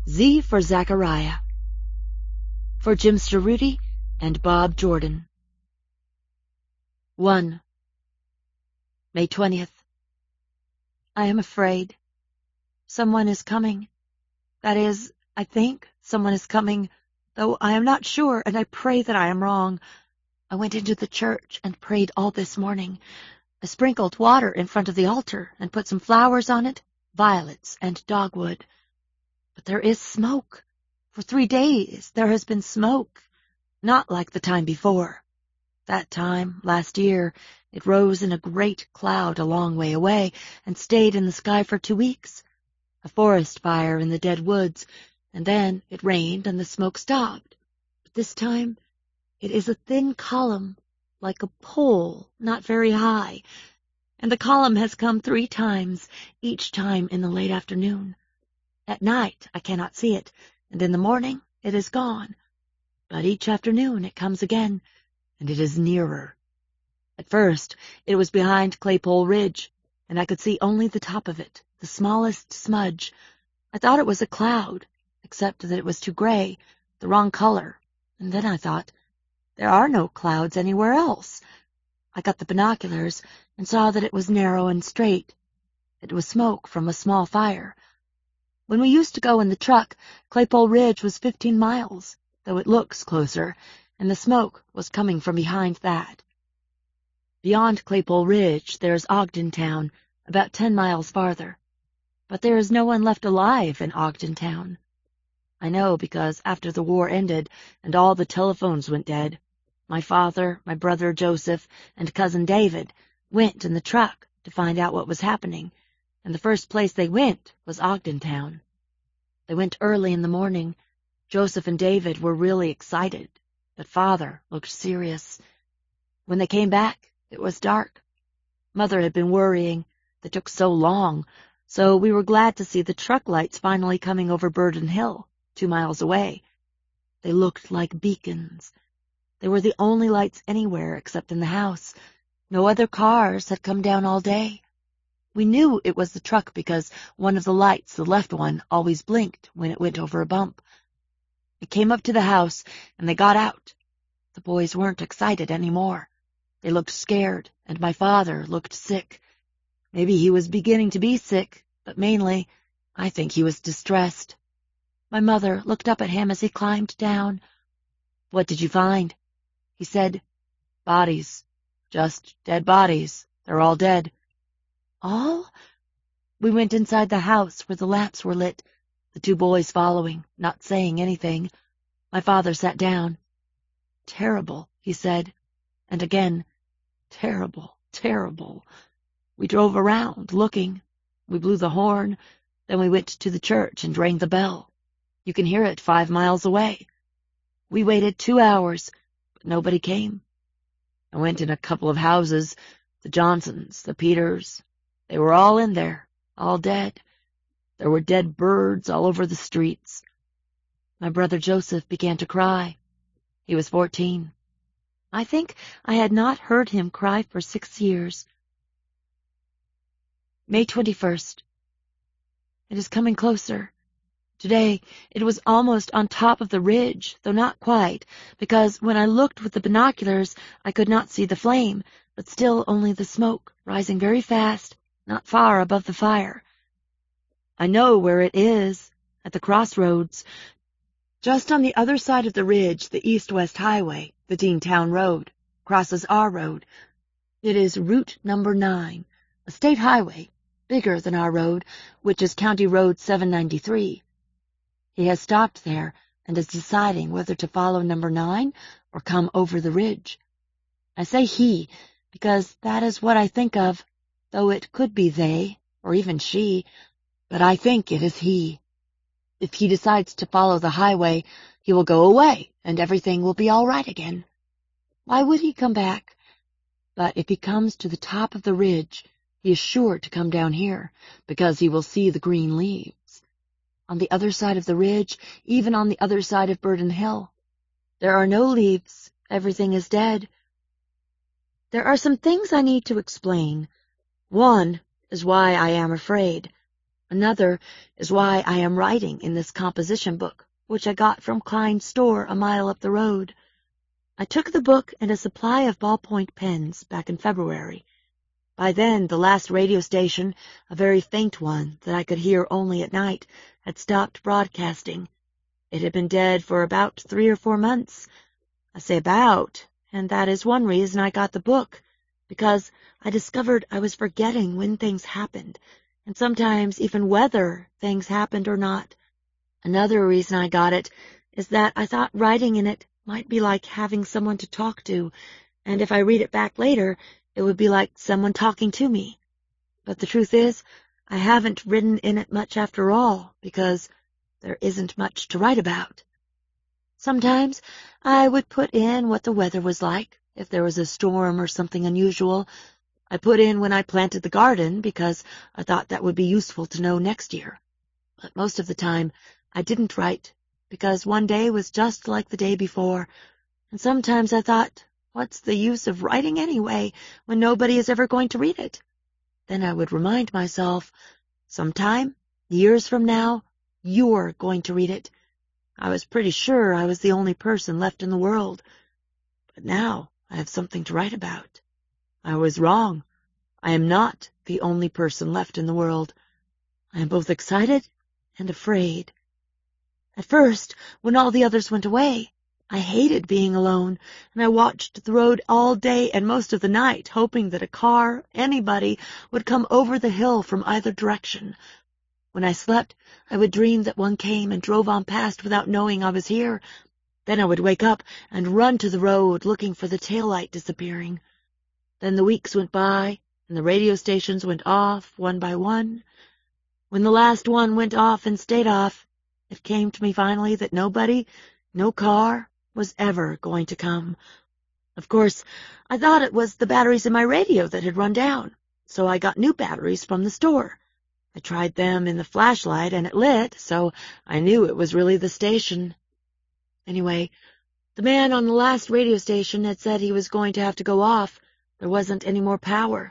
Z for Zachariah. For Jimster Rudy and Bob Jordan. 1. May 20th. I am afraid. Someone is coming. That is, I think someone is coming, though I am not sure, and I pray that I am wrong. I went into the church and prayed all this morning. I sprinkled water in front of the altar and put some flowers on it, violets and dogwood. But there is smoke. For 3 days there has been smoke, not like the time before. That time, last year, it rose in a great cloud a long way away and stayed in the sky for 2 weeks. A forest fire in the dead woods, and then it rained and the smoke stopped. But this time it is a thin column, like a pole, not very high, and the column has come 3 times, each time in the late afternoon. At night I cannot see it, and in the morning it is gone. But each afternoon it comes again, and it is nearer. At first it was behind Claypole Ridge, and I could see only the top of it, the smallest smudge. I thought it was a cloud, except that it was too gray, the wrong color, and then I thought, there are no clouds anywhere else. I got the binoculars and saw that it was narrow and straight. It was smoke from a small fire. When we used to go in the truck, Claypole Ridge was 15 miles, though it looks closer, and the smoke was coming from behind that. Beyond Claypole Ridge there is Ogdentown, about 10 miles farther. But there is no one left alive in Ogdentown. I know because after the war ended and all the telephones went dead, my father, my brother Joseph, and cousin David went in the truck to find out what was happening, and the first place they went was Ogdentown. They went early in the morning. Joseph and David were really excited, but Father looked serious. When they came back, it was dark. Mother had been worrying. They took so long, so we were glad to see the truck lights finally coming over Burden Hill, 2 miles away. They looked like beacons. They were the only lights anywhere except in the house. No other cars had come down all day. We knew it was the truck because one of the lights, the left one, always blinked when it went over a bump. It came up to the house, and they got out. The boys weren't excited anymore. They looked scared, and my father looked sick. Maybe he was beginning to be sick, but mainly, I think he was distressed. My mother looked up at him as he climbed down. "What did you find?" He said, "Bodies. Just dead bodies. They're all dead." "All?" We went inside the house where the lamps were lit, the 2 boys following, not saying anything. My father sat down. "Terrible," he said, and again, "Terrible, terrible." We drove around, looking. We blew the horn, then we went to the church and rang the bell. You can hear it 5 miles away. We waited 2 hours, but nobody came. I went in a couple of houses, the Johnsons, the Peters. They were all in there, all dead. There were dead birds all over the streets. My brother Joseph began to cry. He was 14. I think I had not heard him cry for 6 years. May 21st. It is coming closer. Today it was almost on top of the ridge, though not quite, because when I looked with the binoculars I could not see the flame, but still only the smoke, rising very fast, not far above the fire. I know where it is, at the crossroads. Just on the other side of the ridge, the east-west highway, the Deantown Road, crosses our road. It is Route number 9, a state highway, bigger than our road, which is County Road 793. He has stopped there and is deciding whether to follow number 9 or come over the ridge. I say he, because that is what I think of, though it could be they, or even she, but I think it is he. If he decides to follow the highway, he will go away, and everything will be all right again. Why would he come back? But if he comes to the top of the ridge, he is sure to come down here, because he will see the green leaves. On the other side of the ridge, even on the other side of Burden Hill, there are no leaves. Everything is dead. There are some things I need to explain. One is why I am afraid. Another is why I am writing in this composition book, which I got from Klein's store a mile up the road. I took the book and a supply of ballpoint pens back in February. By then, the last radio station, a very faint one that I could hear only at night, had stopped broadcasting. It had been dead for about 3 or 4 months. I say about, and that is one reason I got the book, because I discovered I was forgetting when things happened, and sometimes even whether things happened or not. Another reason I got it is that I thought writing in it might be like having someone to talk to, and if I read it back later, it would be like someone talking to me. But the truth is, I haven't written in it much after all, because there isn't much to write about. Sometimes I would put in what the weather was like, if there was a storm or something unusual. I put in when I planted the garden, because I thought that would be useful to know next year. But most of the time, I didn't write, because one day was just like the day before, and sometimes I thought, what's the use of writing anyway, when nobody is ever going to read it? Then I would remind myself, sometime, years from now, you're going to read it. I was pretty sure I was the only person left in the world. But now I have something to write about. I was wrong. I am not the only person left in the world. I am both excited and afraid. At first, when all the others went away, I hated being alone, and I watched the road all day and most of the night, hoping that a car, anybody, would come over the hill from either direction. When I slept, I would dream that one came and drove on past without knowing I was here. Then I would wake up and run to the road, looking for the taillight disappearing. Then the weeks went by, and the radio stations went off, one by one. When the last one went off and stayed off, it came to me finally that nobody, no car, was ever going to come. Of course, I thought it was the batteries in my radio that had run down, so I got new batteries from the store. I tried them in the flashlight, and it lit, so I knew it was really the station. Anyway, the man on the last radio station had said he was going to have to go off. There wasn't any more power.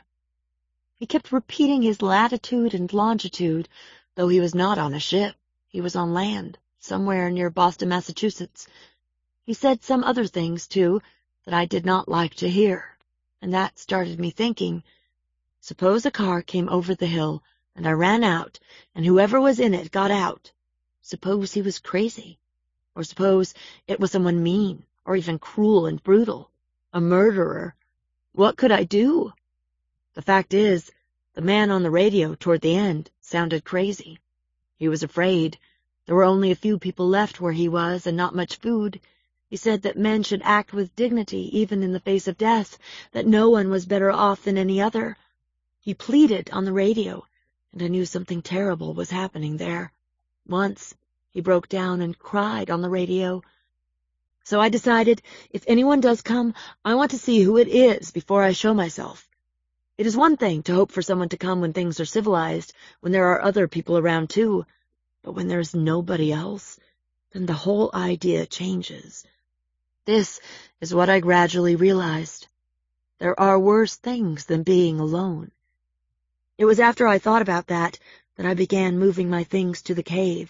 He kept repeating his latitude and longitude, though he was not on a ship. He was on land, somewhere near Boston, Massachusetts. He said some other things, too, that I did not like to hear, and that started me thinking, suppose a car came over the hill, and I ran out, and whoever was in it got out. Suppose he was crazy, or suppose it was someone mean, or even cruel and brutal, a murderer. What could I do? The fact is, the man on the radio toward the end sounded crazy. He was afraid. There were only a few people left where he was, and not much food. He said that men should act with dignity even in the face of death, that no one was better off than any other. He pleaded on the radio, and I knew something terrible was happening there. Once, he broke down and cried on the radio. So I decided, if anyone does come, I want to see who it is before I show myself. It is one thing to hope for someone to come when things are civilized, when there are other people around too, but when there's nobody else, then the whole idea changes. This is what I gradually realized. There are worse things than being alone. It was after I thought about that I began moving my things to the cave.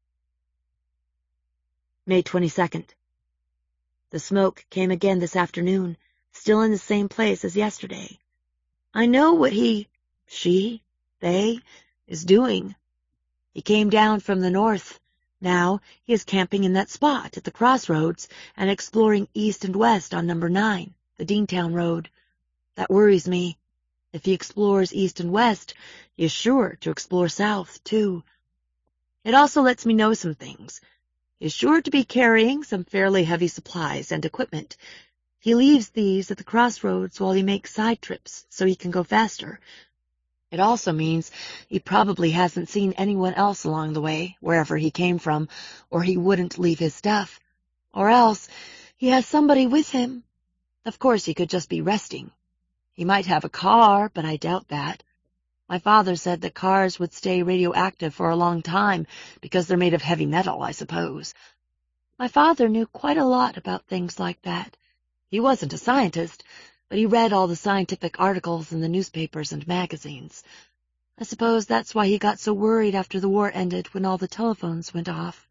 May 22nd. The smoke came again this afternoon, still in the same place as yesterday. I know what they, is doing. He came down from the north. Now he is camping in that spot at the crossroads and exploring east and west on number 9, the Deantown Road. That worries me. If he explores east and west, he is sure to explore south, too. It also lets me know some things. He is sure to be carrying some fairly heavy supplies and equipment. He leaves these at the crossroads while he makes side trips so he can go faster. It also means he probably hasn't seen anyone else along the way, wherever he came from, or he wouldn't leave his stuff. Or else he has somebody with him. Of course, he could just be resting. He might have a car, but I doubt that. My father said that cars would stay radioactive for a long time because they're made of heavy metal, I suppose. My father knew quite a lot about things like that. He wasn't a scientist, but he read all the scientific articles in the newspapers and magazines. I suppose that's why he got so worried after the war ended when all the telephones went off.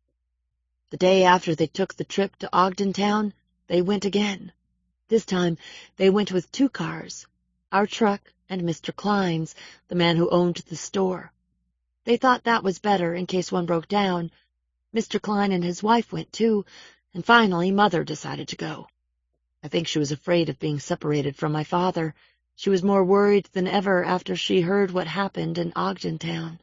The day after they took the trip to Ogdentown, they went again. This time, they went with 2 cars, our truck and Mr. Klein's, the man who owned the store. They thought that was better in case one broke down. Mr. Klein and his wife went too, and finally Mother decided to go. I think she was afraid of being separated from my father. She was more worried than ever after she heard what happened in Ogdentown.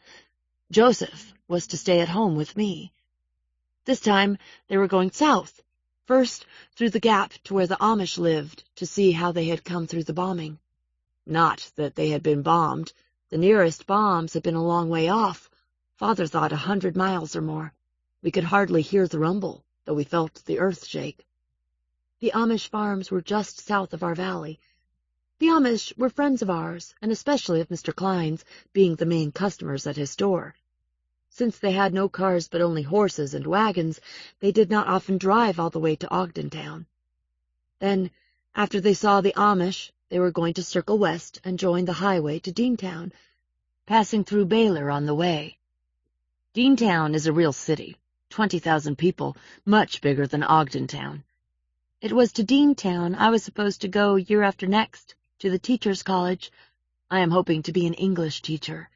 Joseph was to stay at home with me. This time they were going south, first through the gap to where the Amish lived, to see how they had come through the bombing. Not that they had been bombed. The nearest bombs had been a long way off. Father thought 100 miles or more. We could hardly hear the rumble, though we felt the earth shake. The Amish farms were just south of our valley. The Amish were friends of ours, and especially of Mr. Klein's, being the main customers at his store. Since they had no cars but only horses and wagons, they did not often drive all the way to Ogdentown. Then, after they saw the Amish, they were going to circle west and join the highway to Deantown, passing through Baylor on the way. Deantown is a real city, 20,000 people, much bigger than Ogdentown. It was to Deantown I was supposed to go year after next, to the teacher's college. I am hoping to be an English teacher.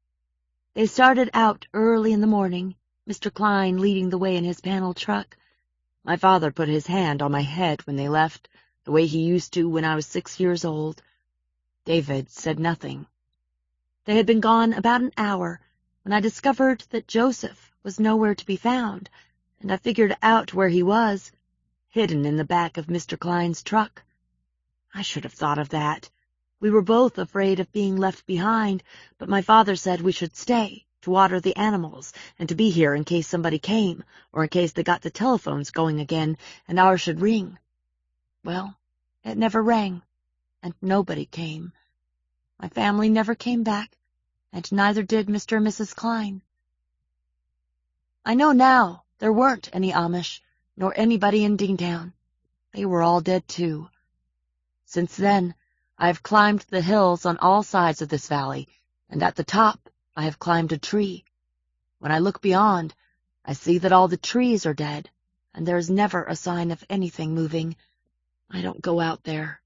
They started out early in the morning, Mr. Klein leading the way in his panel truck. My father put his hand on my head when they left, the way he used to when I was 6 years old. David said nothing. They had been gone about an hour when I discovered that Joseph was nowhere to be found, and I figured out where he was, hidden in the back of Mr. Klein's truck. I should have thought of that. We were both afraid of being left behind, but my father said we should stay, to water the animals, and to be here in case somebody came, or in case they got the telephones going again, and ours should ring. Well, it never rang, and nobody came. My family never came back, and neither did Mr. and Mrs. Klein. I know now there weren't any Amish, nor anybody in Deantown. They were all dead too. Since then, I have climbed the hills on all sides of this valley, and at the top I have climbed a tree. When I look beyond, I see that all the trees are dead, and there is never a sign of anything moving. I don't go out there.